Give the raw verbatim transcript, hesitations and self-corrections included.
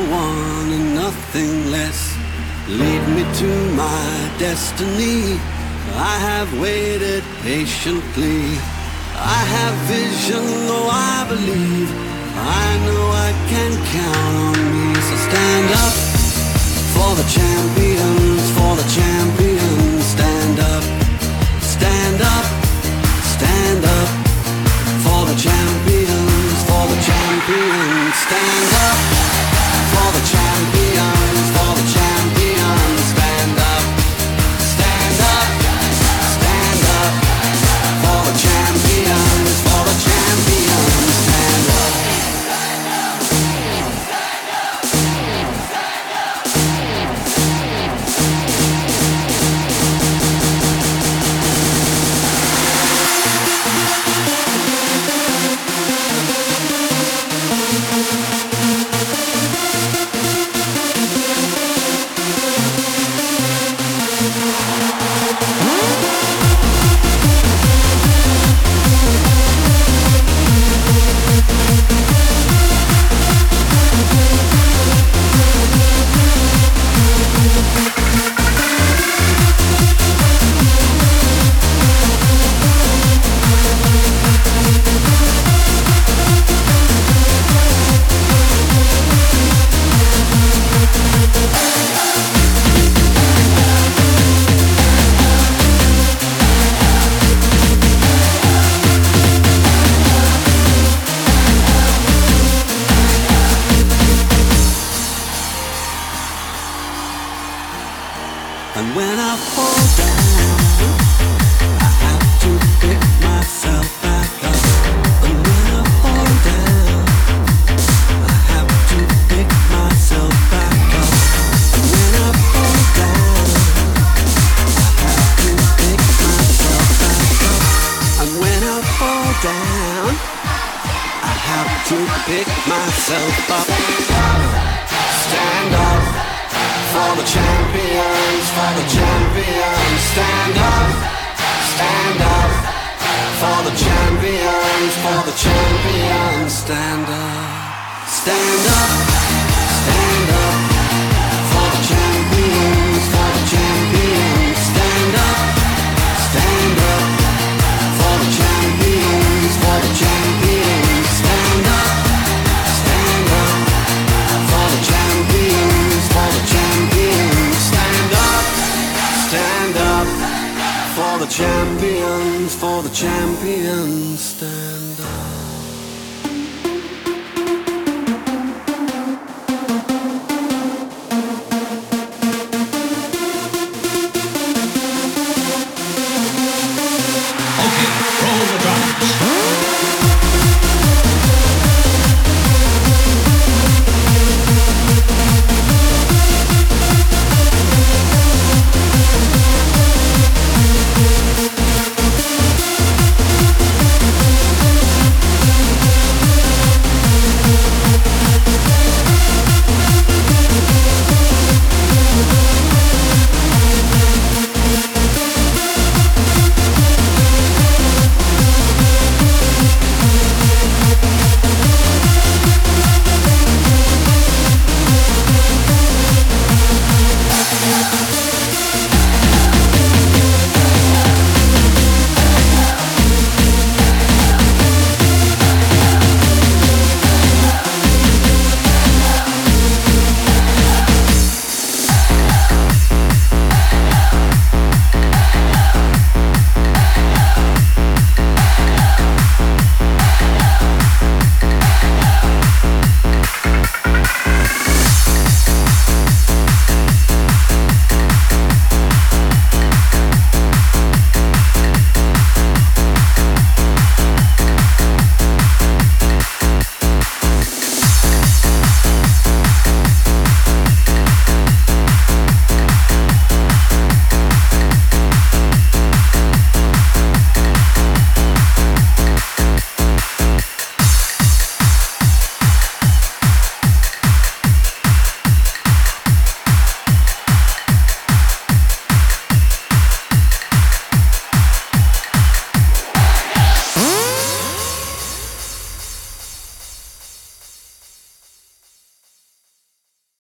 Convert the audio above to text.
one and nothing less. Lead me to my destiny. I have waited patiently. I have vision, oh I believe. I know I can count on me. So stand up for the champions, for the champions. Stand up, stand up, stand up for the champions, for the champions. Stand up for the champions, for the champions. Stand up, stand up, stand up for the champions, for the champions. Stand up. And when I fall down, I have to pick myself back up. And when I fall down, I have to pick myself back up. And when I fall down, I have to pick myself back up. And when I fall down, I have to pick myself up. Stand up for the champions, for the champions. Stand up, stand up for the champions, for the champions. Stand up, stand up, stand up for the champions, for the champions. Stand up, stand up for the champions, for the champions. Stand up, stand up for the champions, for the champions. Stand up, stand up for the champions, for the champions. Stand up.